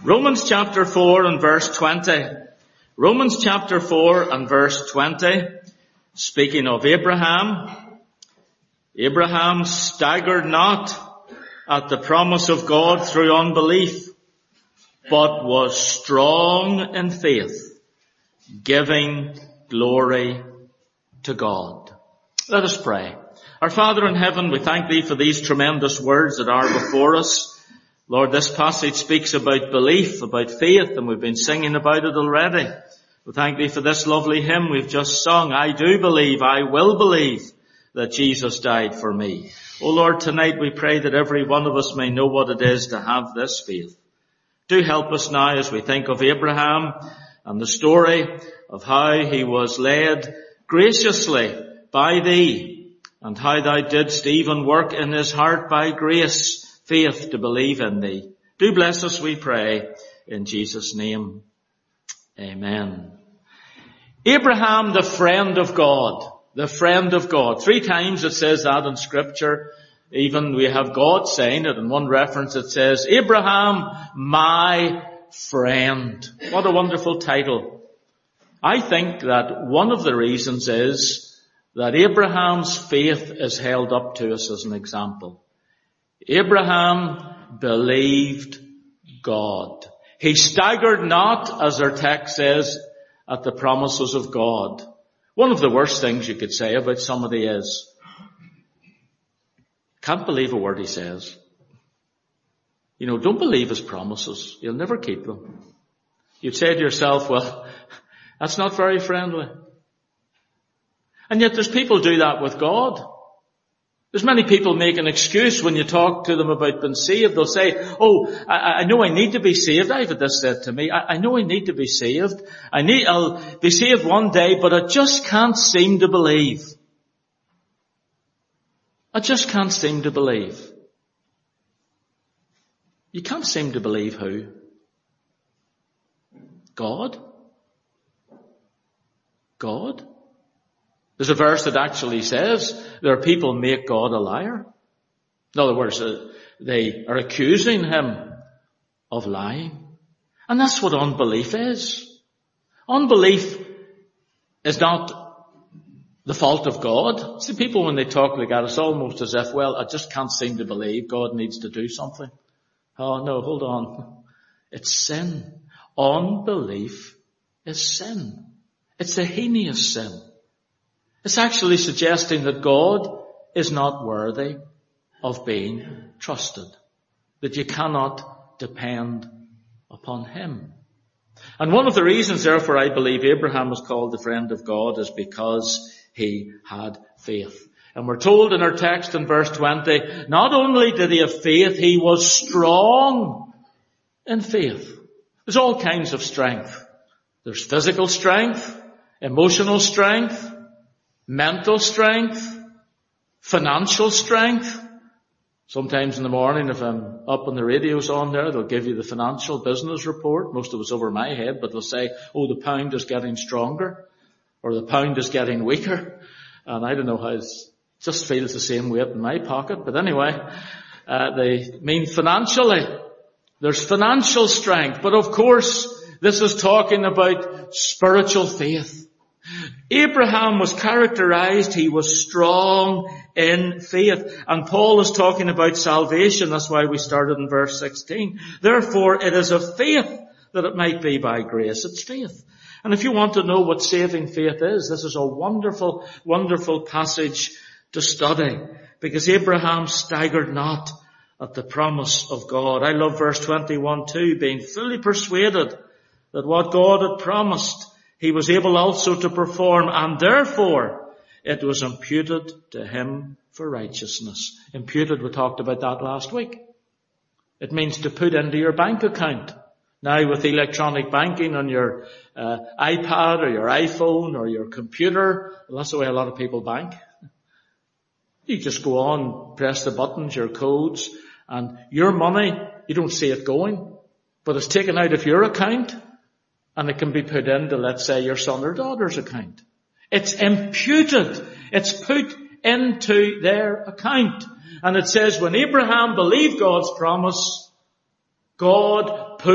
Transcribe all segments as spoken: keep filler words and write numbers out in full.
Romans chapter four and verse twenty. Romans chapter four and verse twenty, speaking of Abraham. Abraham staggered not at the promise of God through unbelief, but was strong in faith, giving glory to God. Let us pray. Our Father in heaven, we thank Thee for these tremendous words that are before us. Lord, this passage speaks about belief, about faith, and we've been singing about it already. We thank Thee for this lovely hymn we've just sung. I do believe, I will believe that Jesus died for me. Oh Lord, tonight we pray that every one of us may know what it is to have this faith. Do help us now as we think of Abraham and the story of how he was led graciously by Thee and how Thou didst even work in his heart by grace, faith to believe in Thee. Do bless us, we pray, in Jesus' name. Amen. Abraham, the friend of God. The friend of God. Three times it says that in Scripture. Even we have God saying it. In one reference it says, Abraham, my friend. What a wonderful title. I think that one of the reasons is that Abraham's faith is held up to us as an example. Abraham believed God. He staggered not, as our text says, at the promises of God. One of the worst things you could say about somebody is, can't believe a word he says. You know, don't believe his promises. You'll never keep them. You'd say to yourself, well, that's not very friendly. And yet there's people do that with God. There's many people make an excuse when you talk to them about being saved. They'll say, oh, I, I know I need to be saved. I've had this said to me. I, I know I need to be saved. I need, I'll be saved one day, but I just can't seem to believe. I just can't seem to believe. You can't seem to believe who? God? God? There's a verse that actually says there are people who make God a liar. In other words, uh, they are accusing Him of lying. And that's what unbelief is. Unbelief is not the fault of God. See, people when they talk like that, it's almost as if, well, I just can't seem to believe God needs to do something. Oh no, hold on. It's sin. Unbelief is sin. It's a heinous sin. It's actually suggesting that God is not worthy of being trusted, that you cannot depend upon Him. And one of the reasons, therefore, I believe Abraham was called the friend of God is because he had faith. And we're told in our text in verse twenty, not only did he have faith, he was strong in faith. There's all kinds of strength. There's physical strength, emotional strength, mental strength, financial strength. Sometimes in the morning, if I'm up and the radio's on there, they'll give you the financial business report. Most of it's over my head, but they'll say, oh, the pound is getting stronger, or the pound is getting weaker. And I don't know how it just feels the same weight in my pocket. But anyway, uh, they mean financially. There's financial strength. But of course, this is talking about spiritual faith. Abraham was characterized, he was strong in faith. And Paul is talking about salvation. That's why we started in verse sixteen. Therefore, it is of faith that it might be by grace. It's faith. And if you want to know what saving faith is, this is a wonderful, wonderful passage to study. Because Abraham staggered not at the promise of God. I love verse twenty-one too, being fully persuaded that what God had promised, He was able also to perform, and therefore it was imputed to him for righteousness. Imputed, we talked about that last week. It means to put into your bank account. Now with electronic banking on your uh, iPad or your iPhone or your computer, well, that's the way a lot of people bank. You just go on, press the buttons, your codes, and your money, you don't see it going, but it's taken out of your account, and it can be put into, let's say, your son or daughter's account. It's imputed. It's put into their account. And it says, when Abraham believed God's promise, God put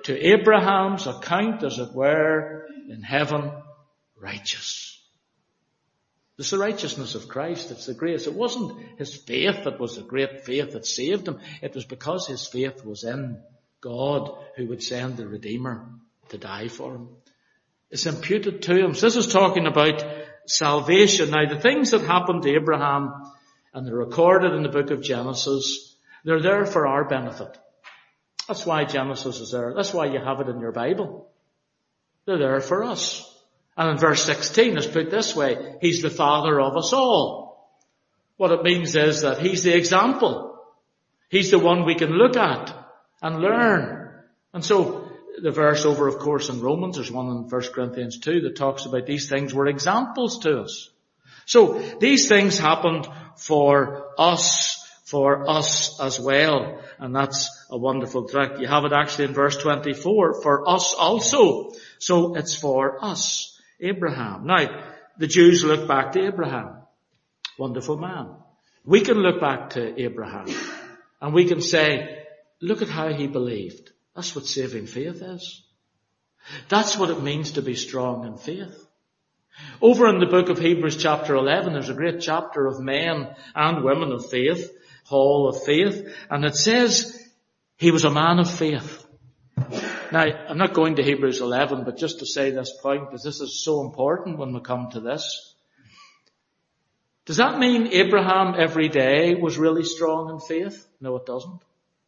to Abraham's account, as it were, in heaven, righteous. It's the righteousness of Christ. It's the grace. It wasn't his faith that was the great faith that saved him. It was because his faith was in God, who would send the Redeemer to die for him. It's imputed to him. So this is talking about salvation. Now, the things that happened to Abraham, and they're recorded in the book of Genesis, they're there for our benefit. That's why Genesis is there. That's why you have it in your Bible. They're there for us. And in verse sixteen, it's put this way: he's the father of us all. What it means is that he's the example. He's the one we can look at and learn. And so, the verse over, of course, in Romans, there's one in First Corinthians two that talks about these things were examples to us. So, these things happened for us, for us as well. And that's a wonderful trick. You have it actually in verse twenty-four, for us also. So, it's for us. Abraham. Now, the Jews look back to Abraham. Wonderful man. We can look back to Abraham and we can say, look at how he believed. That's what saving faith is. That's what it means to be strong in faith. Over in the book of Hebrews chapter eleven, there's a great chapter of men and women of faith, hall of faith, and it says he was a man of faith. Now, I'm not going to Hebrews eleven, but just to say this point, because this is so important when we come to this. Does that mean Abraham every day was really strong in faith? No, it doesn't.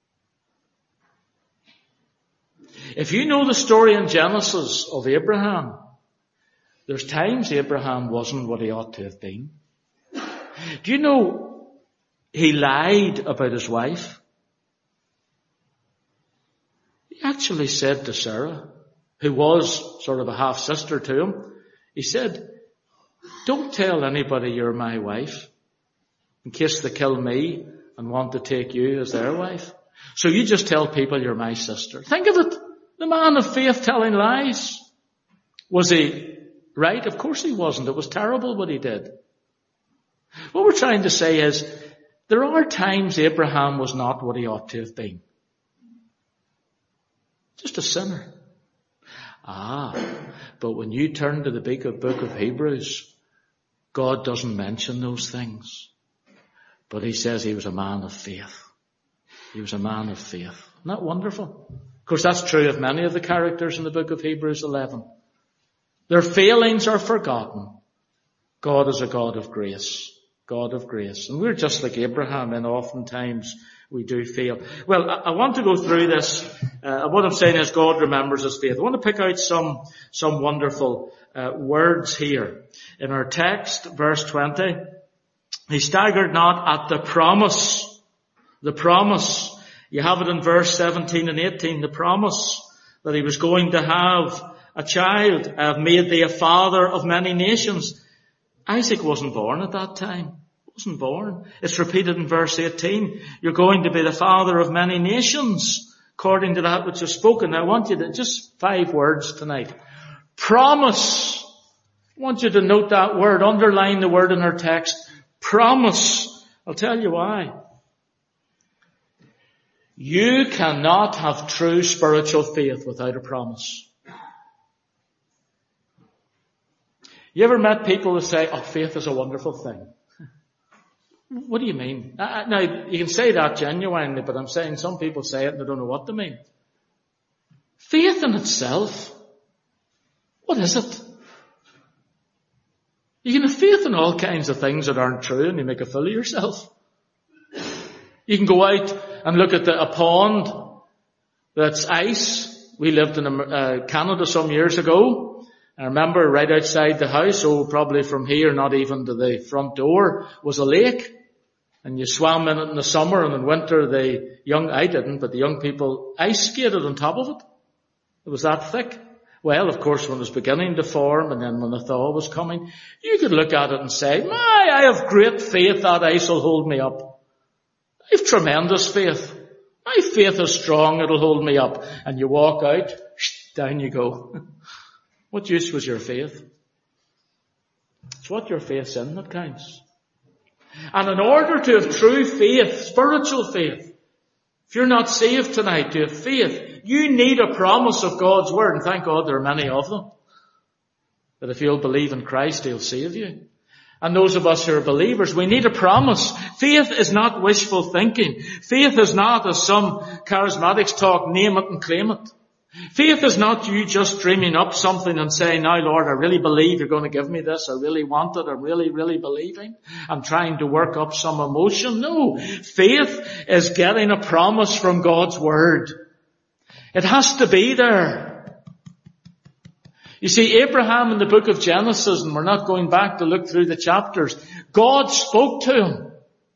If you know the story in Genesis of Abraham, there's times Abraham wasn't what he ought to have been. Do you know he lied about his wife? He actually said to Sarah, who was sort of a half-sister to him, he said, don't tell anybody you're my wife, in case they kill me and want to take you as their wife. So you just tell people you're my sister. Think of it. The man of faith telling lies. Was he right? Of course he wasn't. It was terrible what he did. What we're trying to say is, there are times Abraham was not what he ought to have been. Just a sinner. Ah, but when you turn to the big book of Hebrews, God doesn't mention those things. But he says he was a man of faith. He was a man of faith. Isn't that wonderful? Of course, that's true of many of the characters in the book of Hebrews eleven. Their failings are forgotten. God is a God of grace. God of grace. And we're just like Abraham, and oftentimes we do fail. Well, I, I want to go through this. Uh, what I'm saying is God remembers his faith. I want to pick out some, some wonderful uh, words here. In our text, verse twenty, he staggered not at the promise. The promise. You have it in verse seventeen and eighteen, the promise that he was going to have a child. I have made thee a father of many nations. Isaac wasn't born at that time. Wasn't born. It's repeated in verse eighteen. You're going to be the father of many nations, according to that which is spoken. Now, I want you to, just five words tonight. Promise. I want you to note that word, underline the word in our text. Promise. I'll tell you why. You cannot have true spiritual faith without a promise. You ever met people who say, oh, faith is a wonderful thing? What do you mean? Now, you can say that genuinely, but I'm saying some people say it and they don't know what they mean. Faith in itself, what is it? You can have faith in all kinds of things that aren't true and you make a fool of yourself. You can go out and look at the, a pond that's ice. We lived in uh, Canada some years ago. I remember right outside the house, oh, probably from here, not even to the front door, was a lake. And you swam in it in the summer, and in winter the young, I didn't, but the young people ice skated on top of it. It was that thick. Well, of course, when it was beginning to form, and then when the thaw was coming, you could look at it and say, my, I have great faith that ice will hold me up. I have tremendous faith. My faith is strong, it'll hold me up. And you walk out, down you go. What use was your faith? It's what your faith's in that counts. And in order to have true faith, spiritual faith, if you're not saved tonight, to have faith, you need a promise of God's word, and thank God there are many of them. That if you'll believe in Christ, He'll save you. And those of us who are believers, we need a promise. Faith is not wishful thinking. Faith is not, as some charismatics talk, name it and claim it. Faith is not you just dreaming up something and saying, now Lord, I really believe you're going to give me this. I really want it. I'm really, really believing. I'm trying to work up some emotion. No. Faith is getting a promise from God's word. It has to be there. You see, Abraham in the book of Genesis, and we're not going back to look through the chapters, God spoke to him.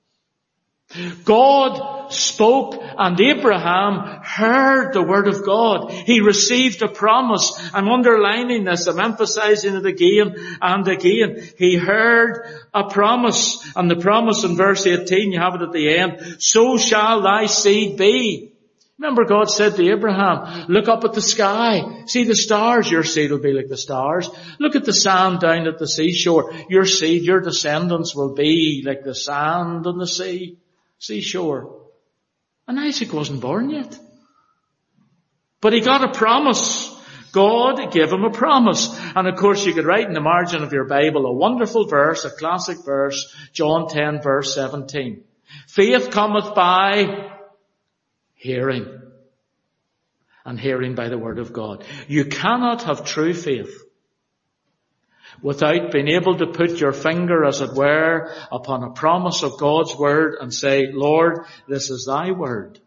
God spoke, and Abraham heard the word of God. He received a promise. I'm underlining this. I'm emphasizing it again and again. He heard a promise. And the promise in verse eighteen, you have it at the end. So shall thy seed be. Remember, God said to Abraham, look up at the sky. See the stars. Your seed will be like the stars. Look at the sand down at the seashore. Your seed, your descendants will be like the sand on the sea, seashore. And Isaac wasn't born yet. But he got a promise. God gave him a promise. And of course you could write in the margin of your Bible a wonderful verse, a classic verse, John ten verse seventeen. Faith cometh by hearing, and hearing by the word of God. You cannot have true faith without being able to put your finger, as it were, upon a promise of God's word and say, Lord, this is thy word.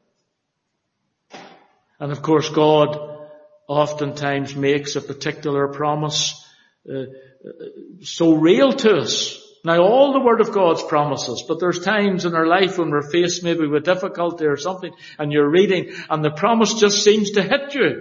And of course God oftentimes makes a particular promise uh, so real to us. Now, all the Word of God's promises, but there's times in our life when we're faced maybe with difficulty or something, and you're reading, and the promise just seems to hit you.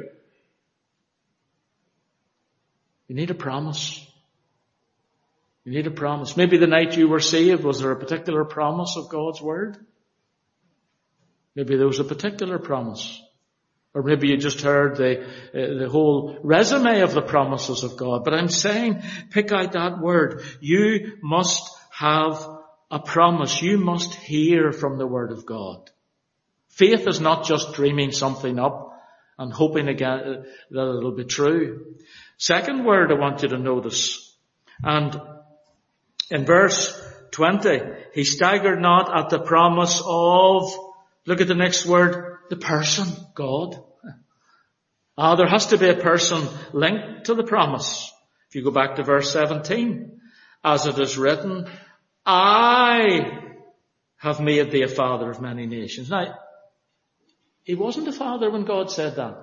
You need a promise. You need a promise. Maybe the night you were saved, was there a particular promise of God's Word? Maybe there was a particular promise. Or maybe you just heard the, uh, the whole resume of the promises of God. But I'm saying, pick out that word. You must have a promise. You must hear from the word of God. Faith is not just dreaming something up and hoping again that it'll be true. Second word I want you to notice. And in verse twenty, he staggered not at the promise of, look at the next word, the person, God. Ah, there has to be a person linked to the promise. If you go back to verse seventeen, as it is written, I have made thee a father of many nations. Now, he wasn't a father when God said that.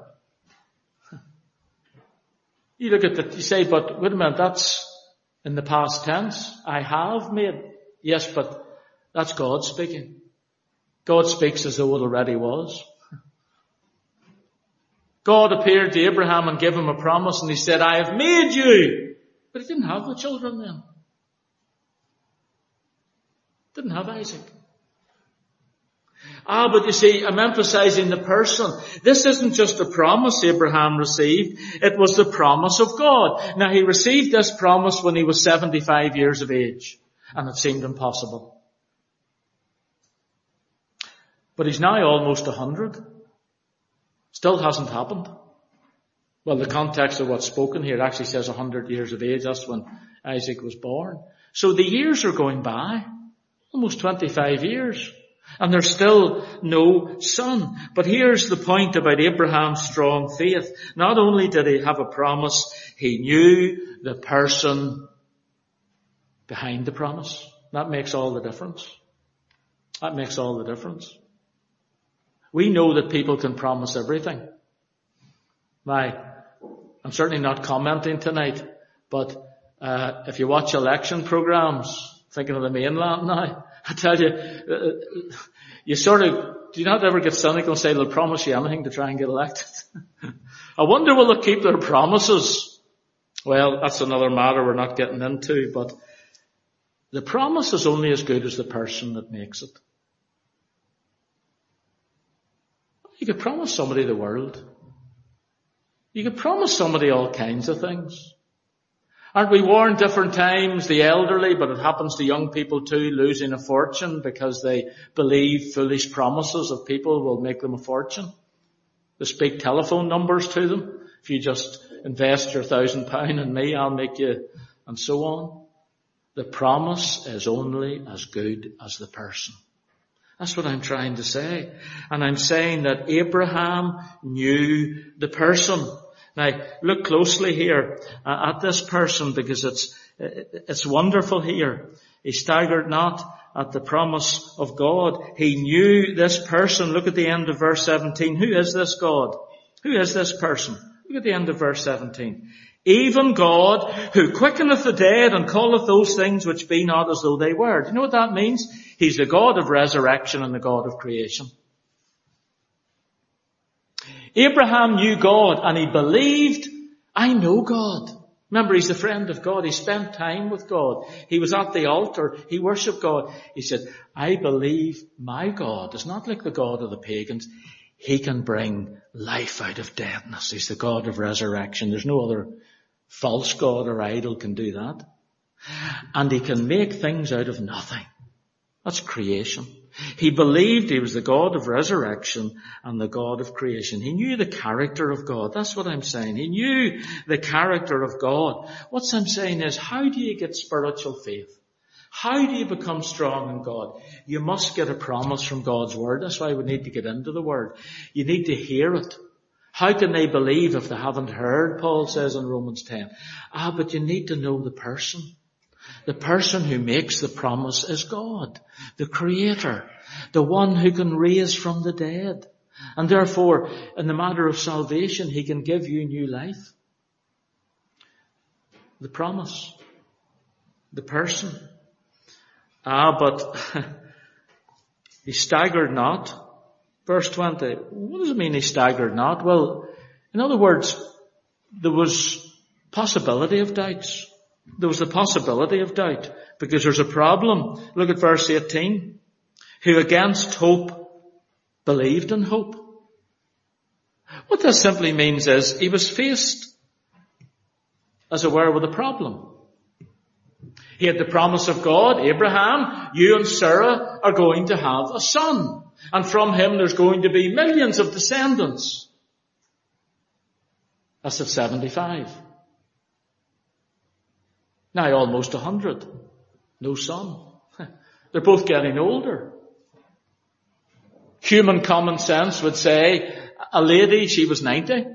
You look at it, you say, but wait a minute, that's in the past tense. I have made. Yes, but that's God speaking. God speaks as though it already was. God appeared to Abraham and gave him a promise, and he said, I have made you. But he didn't have the children then. Didn't have Isaac. Ah, but you see, I'm emphasizing the person. This isn't just a promise Abraham received. It was the promise of God. Now, he received this promise when he was seventy-five years of age, and it seemed impossible. But he's now almost a hundred. Still hasn't happened. Well, the context of what's spoken here actually says a hundred years of age. That's when Isaac was born. So the years are going by. Almost twenty-five years. And there's still no son. But here's the point about Abraham's strong faith. Not only did he have a promise, he knew the person behind the promise. That makes all the difference. That makes all the difference. We know that people can promise everything. Now, I'm certainly not commenting tonight, but uh, if you watch election programs, thinking of the mainland now, I tell you, uh, you sort of, do you not ever get cynical and say they'll promise you anything to try and get elected? I wonder will they keep their promises? Well, that's another matter we're not getting into, but the promise is only as good as the person that makes it. You could promise somebody the world. You could promise somebody all kinds of things. Aren't we warned different times, the elderly, but it happens to young people too, losing a fortune because they believe foolish promises of people will make them a fortune? They speak telephone numbers to them. If you just invest your thousand pound in me, I'll make you, and so on. The promise is only as good as the person. That's what I'm trying to say. And I'm saying that Abraham knew the person. Now, look closely here uh, at this person, because it's, it's wonderful here. He staggered not at the promise of God. He knew this person. Look at the end of verse seventeen. Who is this God? Who is this person? Look at the end of verse seventeen. Even God, who quickeneth the dead and calleth those things which be not as though they were. Do you know what that means? He's the God of resurrection and the God of creation. Abraham knew God and he believed, I know God. Remember, he's the friend of God. He spent time with God. He was at the altar. He worshipped God. He said, I believe my God is not like the God of the pagans. He can bring life out of deadness. He's the God of resurrection. There's no other false god or idol can do that. And he can make things out of nothing. That's creation. He believed he was the God of resurrection and the God of creation. He knew the character of God. That's what I'm saying. He knew the character of God. What I'm saying is, how do you get spiritual faith? How do you become strong in God? You must get a promise from God's word. That's why we need to get into the word. You need to hear it. How can they believe if they haven't heard, Paul says in Romans ten. Ah, but you need to know the person. The person who makes the promise is God, the Creator, the one who can raise from the dead. And therefore, in the matter of salvation, he can give you new life. The promise, the person. Ah, but he staggered not. Verse twenty. What does it mean he staggered not? Well, in other words, there was possibility of doubts. There was the possibility of doubt, because there's a problem. Look at verse eighteen. Who against hope believed in hope. What this simply means is he was faced, as it were, with a problem. He had the promise of God, Abraham, you and Sarah are going to have a son. And from him there's going to be millions of descendants. That's at seventy-five. Now almost a hundred. No son. They're both getting older. Human common sense would say, a lady, she was ninety.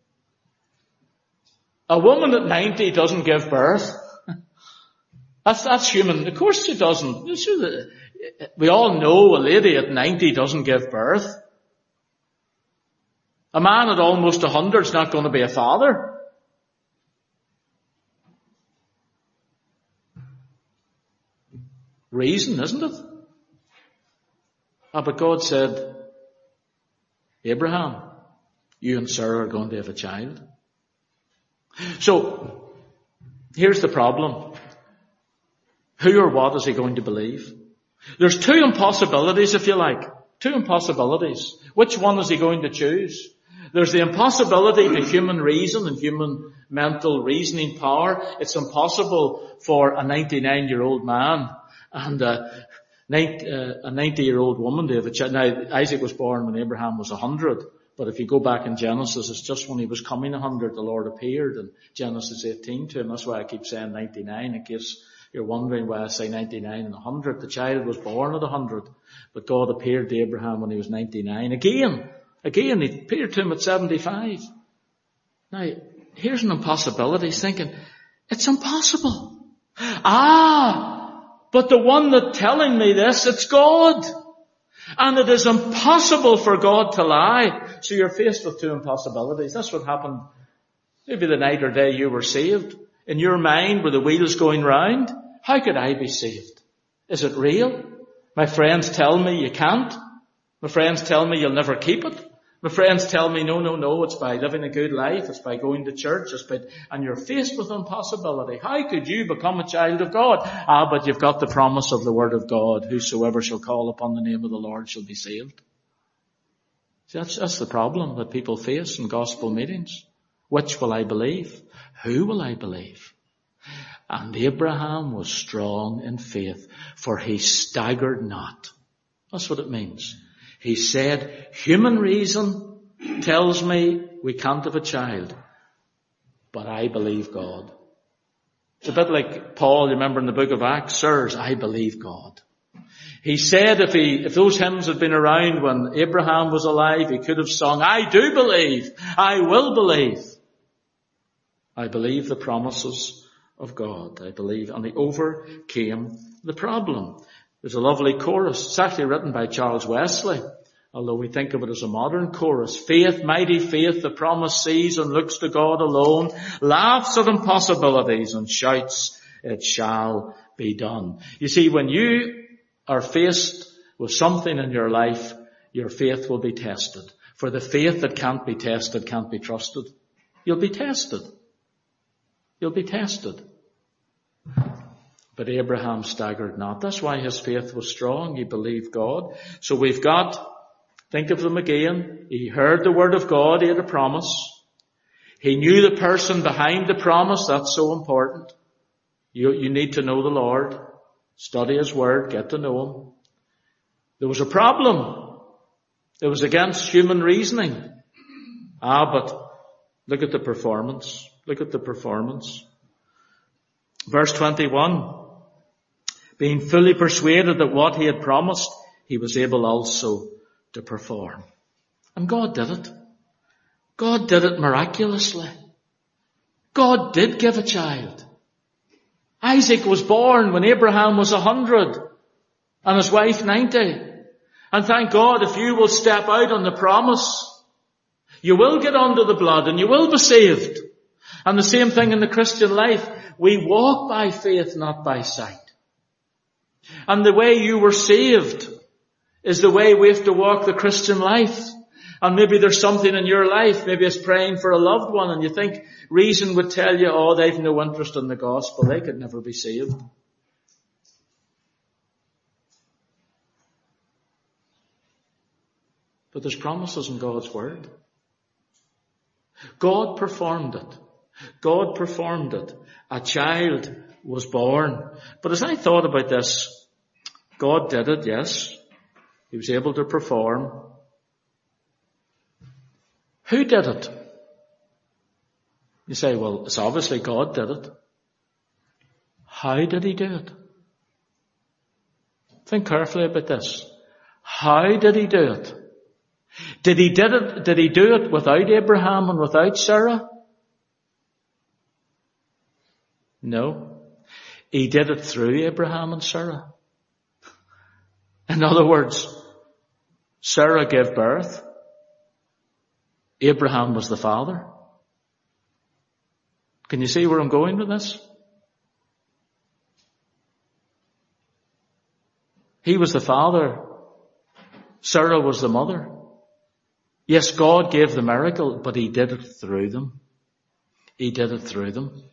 A woman at ninety doesn't give birth. That's, that's human. Of course she doesn't. We all know a lady at ninety doesn't give birth. A man at almost a hundred is not going to be a father. Reason, isn't it? Ah, but God said, Abraham, you and Sarah are going to have a child. So, here's the problem. Who or what is he going to believe? There's two impossibilities, if you like. Two impossibilities. Which one is he going to choose? There's the impossibility to human reason and human mental reasoning power. It's impossible for a ninety-nine-year-old man and a ninety-year-old woman to have a child. Now, Isaac was born when Abraham was one hundred. But if you go back in Genesis, it's just when he was coming one hundred, the Lord appeared in Genesis eighteen to him. That's why I keep saying ninety-nine, in case you're wondering why I say ninety-nine and one hundred. The child was born at one hundred, but God appeared to Abraham when he was ninety-nine. Again, again, he appeared to him at seventy-five. Now, here's an impossibility. He's thinking, it's impossible. Ah, but the one that's telling me this, it's God. And it is impossible for God to lie. So you're faced with two impossibilities. That's what happened maybe the night or day you were saved. In your mind, were the wheels going round? How could I be saved? Is it real? My friends tell me you can't. My friends tell me you'll never keep it. My friends tell me, no, no, no, it's by living a good life. It's by going to church. It's by, and you're faced with impossibility. How could you become a child of God? Ah, but you've got the promise of the word of God. Whosoever shall call upon the name of the Lord shall be saved. See, that's, that's the problem that people face in gospel meetings. Which will I believe? Who will I believe? And Abraham was strong in faith, for he staggered not. That's what it means. He said, human reason tells me we can't have a child, but I believe God. It's a bit like Paul, you remember in the book of Acts, sirs, I believe God. He said if he, if those hymns had been around when Abraham was alive, he could have sung, I do believe, I will believe. I believe the promises of God. I believe, and he overcame the problem. There's a lovely chorus. It's actually written by Charles Wesley, although we think of it as a modern chorus. Faith, mighty faith, the promise sees and looks to God alone, laughs at impossibilities and shouts, it shall be done. You see, when you are faced with something in your life, your faith will be tested. For the faith that can't be tested can't be trusted. You'll be tested. You'll be tested. But Abraham staggered not. That's why his faith was strong. He believed God. So we've got, think of them again. He heard the word of God. He had a promise. He knew the person behind the promise. That's so important. You, you need to know the Lord. Study his word. Get to know him. There was a problem. It was against human reasoning. Ah, but look at the performance. Look at the performance. Verse twenty-one. Being fully persuaded that what he had promised, he was able also to perform. And God did it. God did it miraculously. God did give a child. Isaac was born when Abraham was a hundred and his wife ninety. And thank God, if you will step out on the promise, you will get under the blood and you will be saved. And the same thing in the Christian life. We walk by faith, not by sight. And the way you were saved is the way we have to walk the Christian life. And maybe there's something in your life, maybe it's praying for a loved one, and you think reason would tell you, oh, they've no interest in the gospel, they could never be saved. But there's promises in God's word. God performed it. God performed it. A child was born. But as I thought about this, God did it, yes. He was able to perform. Who did it? You say, well, it's obviously God did it. How did he do it? Think carefully about this. How did he do it? Did he did it, did he do it without Abraham and without Sarah? No. He did it through Abraham and Sarah. In other words, Sarah gave birth. Abraham was the father. Can you see where I'm going with this? He was the father. Sarah was the mother. Yes, God gave the miracle, but he did it through them. He did it through them.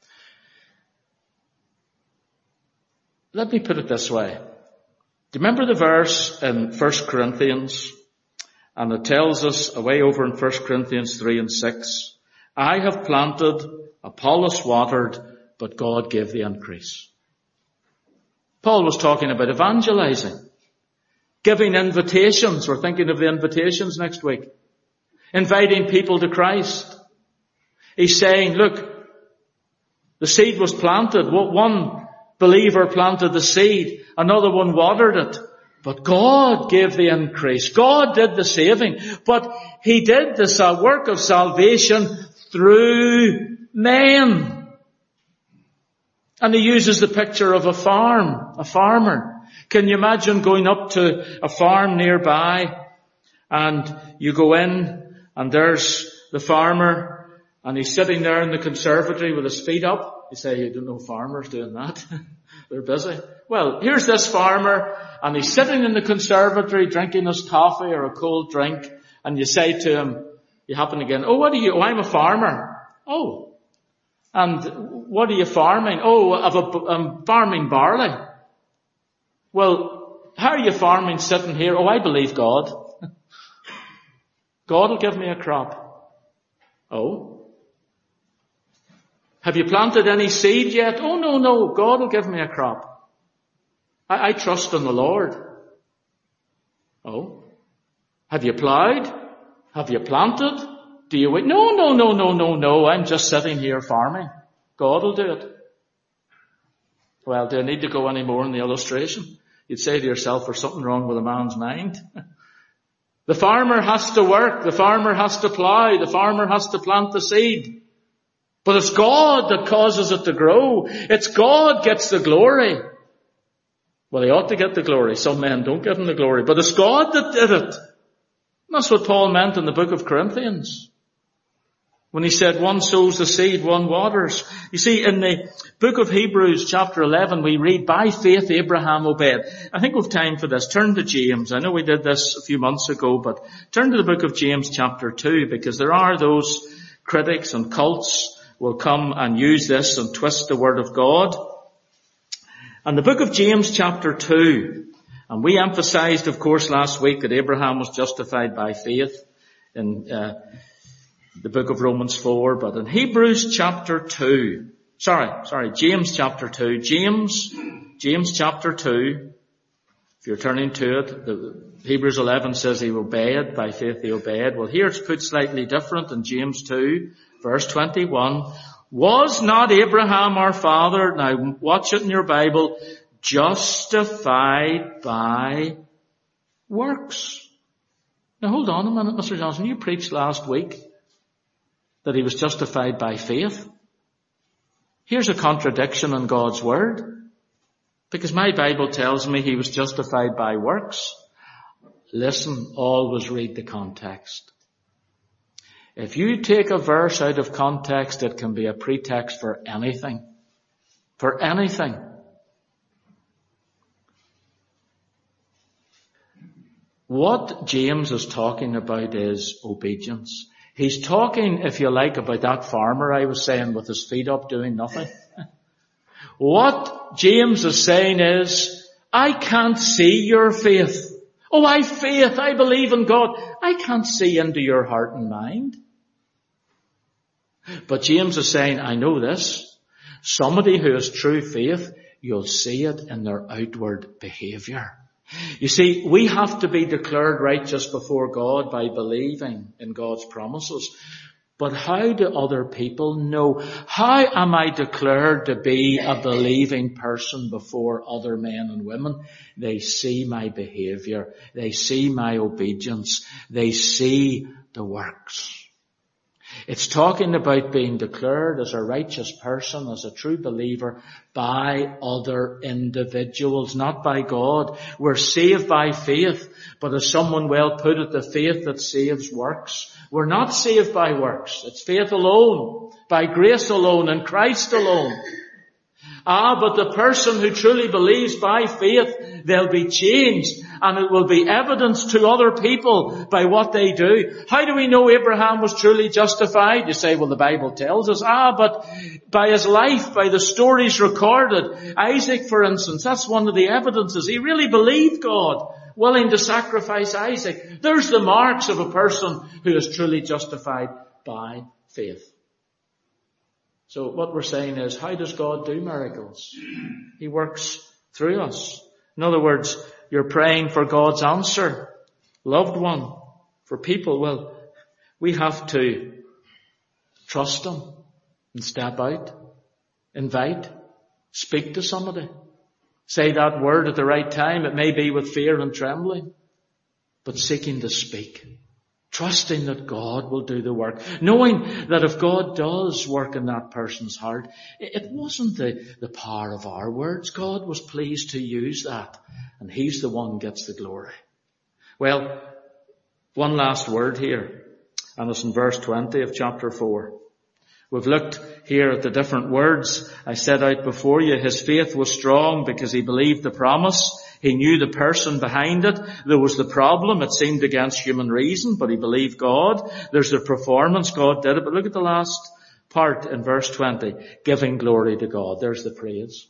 Let me put it this way. Do you remember the verse in First Corinthians? And it tells us away over in First Corinthians three and six, I have planted, Apollos watered, but God gave the increase. Paul was talking about evangelizing, giving invitations. We're thinking of the invitations next week. Inviting people to Christ. He's saying, look, the seed was planted. One believer planted the seed. Another one watered it. But God gave the increase. God did the saving. But he did this uh, work of salvation through men. And he uses the picture of a farm, a farmer. Can you imagine going up to a farm nearby and you go in and there's the farmer and he's sitting there in the conservatory with his feet up? You say, you don't know farmers doing that. They're busy. Well, here's this farmer and he's sitting in the conservatory drinking his coffee or a cold drink, and you say to him, you happen again, oh, what are you? Oh, I'm a farmer. Oh. And what are you farming? Oh, I've a, I'm farming barley. Well, how are you farming sitting here? Oh, I believe God. God will give me a crop. Oh. Have you planted any seed yet? Oh, no, no. God will give me a crop. I, I trust in the Lord. Oh. Have you plowed? Have you planted? Do you wait? No, no, no, no, no, no. I'm just sitting here farming. God will do it. Well, do I need to go any more in the illustration? You'd say to yourself, there's something wrong with a man's mind. The farmer has to work. The farmer has to plow. The farmer has to plant the seed. But it's God that causes it to grow. It's God gets the glory. Well, he ought to get the glory. Some men don't give him the glory. But it's God that did it. That's what Paul meant in the book of Corinthians, when he said one sows the seed, one waters. You see, in the book of Hebrews chapter eleven, we read, by faith Abraham obeyed. I think we've time for this. Turn to James. I know we did this a few months ago, but turn to the book of James chapter two, because there are those critics and cults will come and use this and twist the word of God. And the book of James chapter two, and we emphasized, of course, last week that Abraham was justified by faith in uh, the book of Romans four, but in Hebrews chapter two, sorry, sorry, James chapter two, James, James chapter two, if you're turning to it, the Hebrews eleven says he obeyed, by faith he obeyed. Well, here it's put slightly different in James two, verse twenty-one. Was not Abraham our father, now watch it in your Bible, justified by works? Now hold on a minute, Mister Johnson, you preached last week that he was justified by faith. Here's a contradiction in God's word, because my Bible tells me he was justified by works. Listen, always read the context. If you take a verse out of context, it can be a pretext for anything. For anything. What James is talking about is obedience. He's talking, if you like, about that farmer I was saying with his feet up doing nothing. What James is saying is, I can't see your faith. Oh, I have faith. I believe in God. I can't see into your heart and mind. But James is saying, I know this. Somebody who has true faith, you'll see it in their outward behavior. You see, we have to be declared righteous before God by believing in God's promises. But how do other people know? How am I declared to be a believing person before other men and women? They see my behavior. They see my obedience. They see the works. It's talking about being declared as a righteous person, as a true believer, by other individuals, not by God. We're saved by faith, but as someone well put it, the faith that saves works. We're not saved by works. It's faith alone, by grace alone, in Christ alone. Ah, but the person who truly believes by faith, they'll be changed, and it will be evidence to other people by what they do. How do we know Abraham was truly justified? You say, well, the Bible tells us. Ah, but by his life, by the stories recorded. Isaac, for instance, that's one of the evidences. He really believed God, willing to sacrifice Isaac. There's the marks of a person who is truly justified by faith. So what we're saying is, how does God do miracles? He works through us. In other words, you're praying for God's answer. Loved one, for people, well, we have to trust Him and step out, invite, speak to somebody. Say that word at the right time. It may be with fear and trembling, but seeking to speak. Trusting that God will do the work. Knowing that if God does work in that person's heart, it wasn't the, the power of our words. God was pleased to use that. And He's the one who gets the glory. Well, one last word here. And it's in verse twenty of chapter four. We've looked here at the different words I set out before you. His faith was strong because he believed the promise. He knew the person behind it. There was the problem. It seemed against human reason, but he believed God. There's the performance. God did it. But look at the last part in verse twenty. Giving glory to God. There's the praise.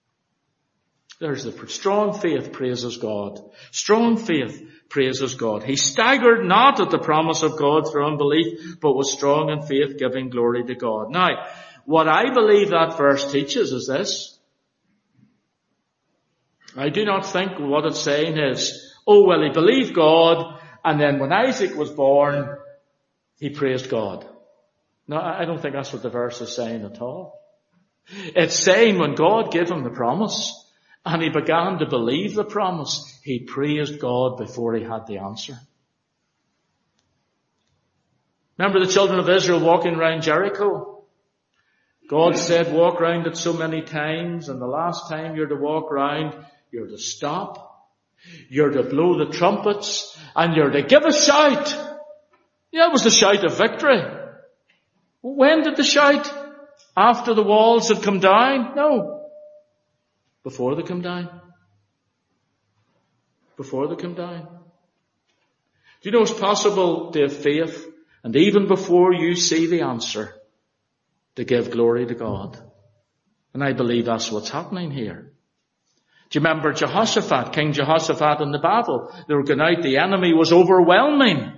There's the strong faith praises God. Strong faith praises God. He staggered not at the promise of God through unbelief, but was strong in faith, giving glory to God. Now, what I believe that verse teaches is this. I do not think what it's saying is, oh, well, he believed God, and then when Isaac was born, He praised God. No, I don't think that's what the verse is saying at all. It's saying when God gave him the promise and he began to believe the promise, he praised God before he had the answer. Remember the children of Israel walking around Jericho? God said walk around it so many times, and the last time you're to walk around, you're to stop, you're to blow the trumpets, and you're to give a shout. Yeah, it was the shout of victory. When did the shout? After the walls had come down? No. Before they come down. Before they come down. Do you know it's possible to have faith, and even before you see the answer, to give glory to God? And I believe that's what's happening here. Do you remember Jehoshaphat, King Jehoshaphat in the battle? They were going out, the enemy was overwhelming.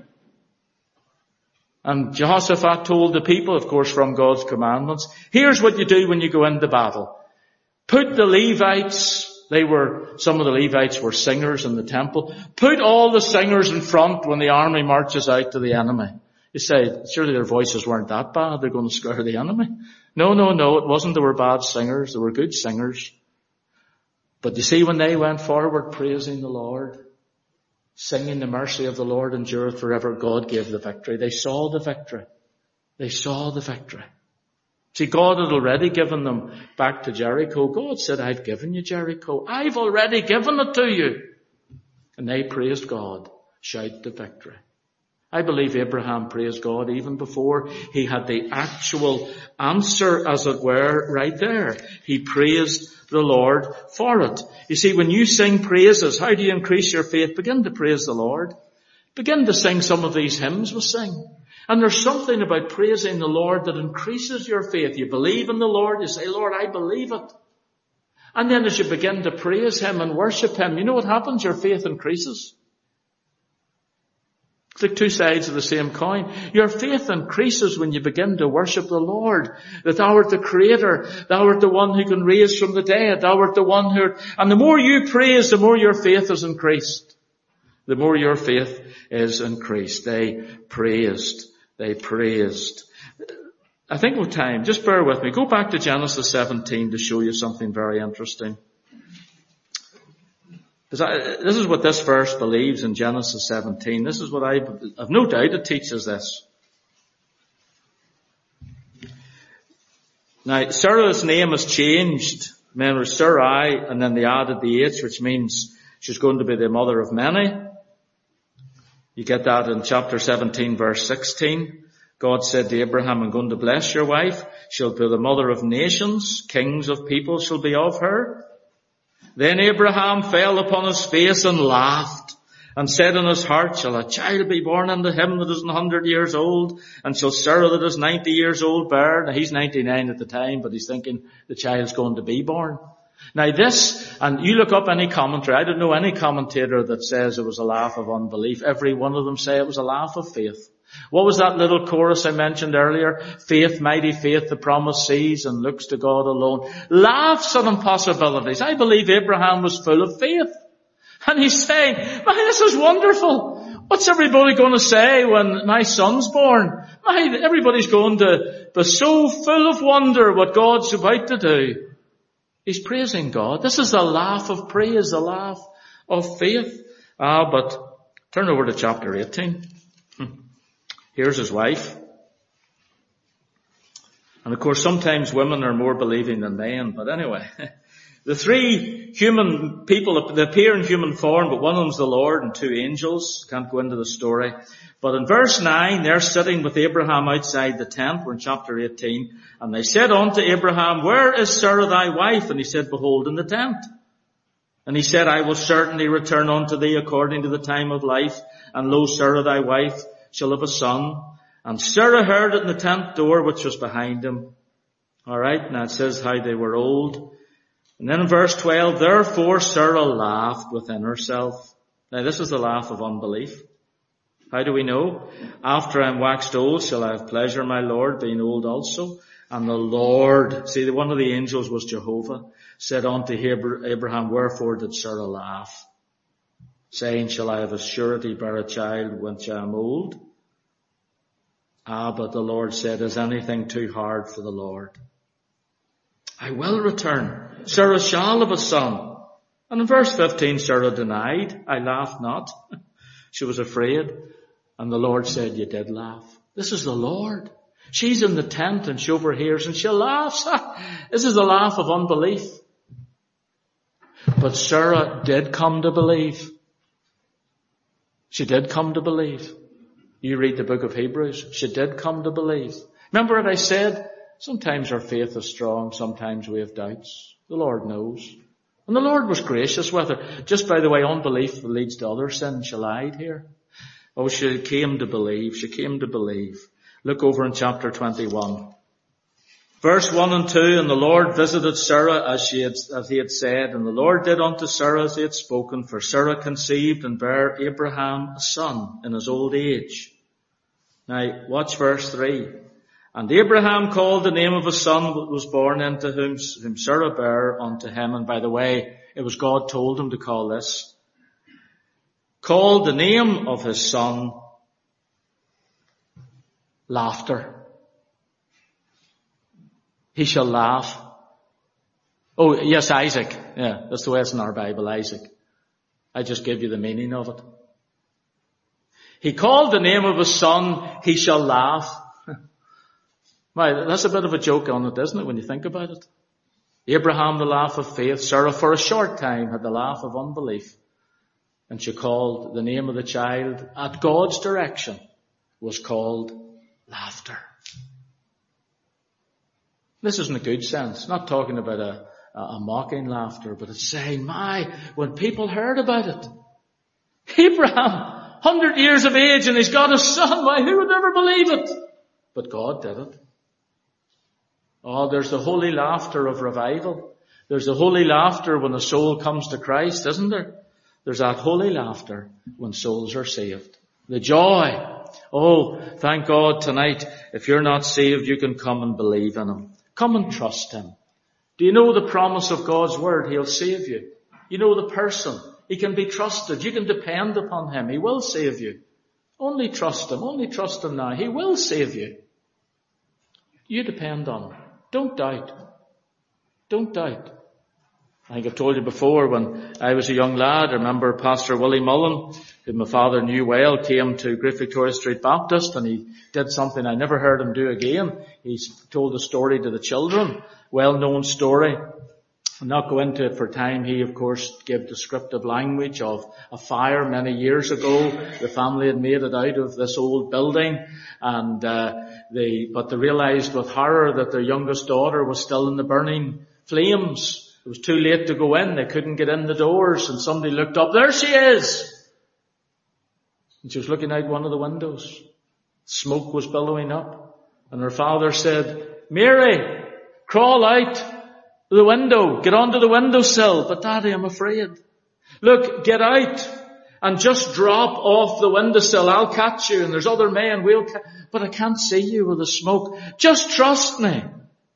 And Jehoshaphat told the people, of course from God's commandments, here's what you do when you go into battle. Put the Levites, they were, some of the Levites were singers in the temple. Put all the singers in front when the army marches out to the enemy. You say, surely their voices weren't that bad, they're going to scare the enemy. No, no, no, it wasn't they were bad singers, they were good singers. But you see, when they went forward praising the Lord, singing the mercy of the Lord endureth forever, God gave the victory. They saw the victory. They saw the victory. See, God had already given them back to Jericho. God said, I've given you Jericho. I've already given it to you. And they praised God. Shout the victory. I believe Abraham praised God even before he had the actual answer, as it were, right there. He praised the Lord for it. You see, when you sing praises, how do you increase your faith? Begin to praise the Lord. Begin to sing some of these hymns we sing. And there's something about praising the Lord that increases your faith. You believe in the Lord, you say, Lord, I believe it. And then as you begin to praise him and worship him, you know what happens? Your faith increases. It's like two sides of the same coin. Your faith increases when you begin to worship the Lord. That thou art the creator. Thou art the one who can raise from the dead. Thou art the one who... And the more you praise, the more your faith is increased. The more your faith is increased. They praised. They praised. I think with time, just bear with me. Go back to Genesis seventeen to show you something very interesting. This is what this verse believes in Genesis seventeen. This is what I have no doubt it teaches this. Now, Sarah's name has changed. Men were Sarai, and then they added the H, which means she's going to be the mother of many. You get that in chapter seventeen, verse sixteen. God said to Abraham, I'm going to bless your wife. She'll be the mother of nations. Kings of people shall be of her. Then Abraham fell upon his face and laughed, and said in his heart, shall a child be born unto him that is an hundred years old? And shall Sarah that is ninety years old bear? Now he's ninety-nine at the time, but he's thinking the child's going to be born. Now this, and you look up any commentary, I don't know any commentator that says it was a laugh of unbelief. Every one of them say it was a laugh of faith. What was that little chorus I mentioned earlier? Faith, mighty faith, the promise sees and looks to God alone. Laughs at impossibilities. I believe Abraham was full of faith. And he's saying, my, this is wonderful. What's everybody going to say when my son's born? My, everybody's going to be so full of wonder what God's about to do. He's praising God. This is a laugh of praise, a laugh of faith. Ah, but turn over to chapter eighteen. Here's his wife. And of course, sometimes women are more believing than men, but anyway. The three human people, they appear in human form, but one of them's the Lord and two angels. Can't go into the story. But in verse nine, they're sitting with Abraham outside the tent. We're in chapter eighteen. And they said unto Abraham, where is Sarah thy wife? And he said, behold, in the tent. And he said, I will certainly return unto thee according to the time of life. And lo, Sarah thy wife shall have a son. And Sarah heard it in the tent door which was behind him. Alright, now it says how they were old. And then in verse twelve, therefore Sarah laughed within herself. Now this is the laugh of unbelief. How do we know? After I am waxed old, shall I have pleasure, my Lord, being old also? And the Lord, see, one of the angels was Jehovah, said unto Abraham, wherefore did Sarah laugh? Saying, shall I have a surety bear a child when I am old? Ah, but the Lord said, is anything too hard for the Lord? I will return. Sarah shall have a son. And in verse fifteen, Sarah denied. I laughed not. She was afraid. And the Lord said, you did laugh. This is the Lord. She's in the tent and she overhears and she laughs. This is the laugh of unbelief. But Sarah did come to believe. She did come to believe. You read the book of Hebrews. She did come to believe. Remember what I said? Sometimes our faith is strong. Sometimes we have doubts. The Lord knows. And the Lord was gracious with her. Just by the way, unbelief leads to other sin. She lied here. Oh, she came to believe. She came to believe. Look over in chapter twenty-one. Verse one and two, and the Lord visited Sarah as she had, as he had said, and the Lord did unto Sarah as he had spoken, for Sarah conceived and bare Abraham a son in his old age. Now, watch verse three. And Abraham called the name of his son that was born into whom, whom Sarah bare unto him. And by the way, it was God told him to call this. Called the name of his son Laughter. He shall laugh. Oh, yes, Isaac. Yeah, that's the way it's in our Bible, Isaac. I just give you the meaning of it. He called the name of his son, he shall laugh. Well, that's a bit of a joke on it, isn't it, when you think about it? Abraham, the laugh of faith. Sarah, for a short time, had the laugh of unbelief. And she called the name of the child, at God's direction, was called Laughter. This isn't a good sense. Not talking about a, a mocking laughter, but it's saying, my, when people heard about it, Abraham, hundred years of age, and he's got a son, why, who would ever believe it? But God did it. Oh, there's the holy laughter of revival. There's the holy laughter when a soul comes to Christ, isn't there? There's that holy laughter when souls are saved. The joy. Oh, thank God tonight, if you're not saved, you can come and believe in Him. Come and trust Him. Do you know the promise of God's word? He'll save you. You know the person. He can be trusted. You can depend upon Him. He will save you. Only trust Him. Only trust Him now. He will save you. You depend on Him. Don't doubt. Don't doubt. I think I've told you before, when I was a young lad, I remember Pastor Willie Mullen, who my father knew well, came to Great Victoria Street Baptist, and he did something I never heard him do again. He told a story to the children, well-known story. I'll not go into it for time. He, of course, gave descriptive language of a fire many years ago. The family had made it out of this old building, and uh, they, but they realized with horror that their youngest daughter was still in the burning flames. It was too late to go in. They couldn't get in the doors, and somebody looked up. There she is! And she was looking out one of the windows. Smoke was billowing up. And her father said, Mary, crawl out the window. Get onto the windowsill. But Daddy, I'm afraid. Look, get out and just drop off the windowsill. I'll catch you. And there's other men. We'll ca- but I can't see you with the smoke. Just trust me.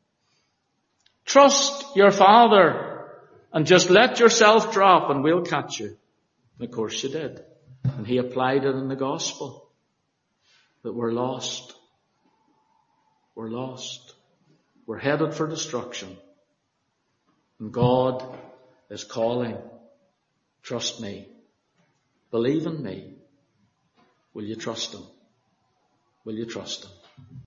Trust your father and just let yourself drop and we'll catch you. And of course she did. And he applied it in the gospel. That we're lost. We're lost. We're headed for destruction. And God is calling. Trust me. Believe in me. Will you trust Him? Will you trust Him?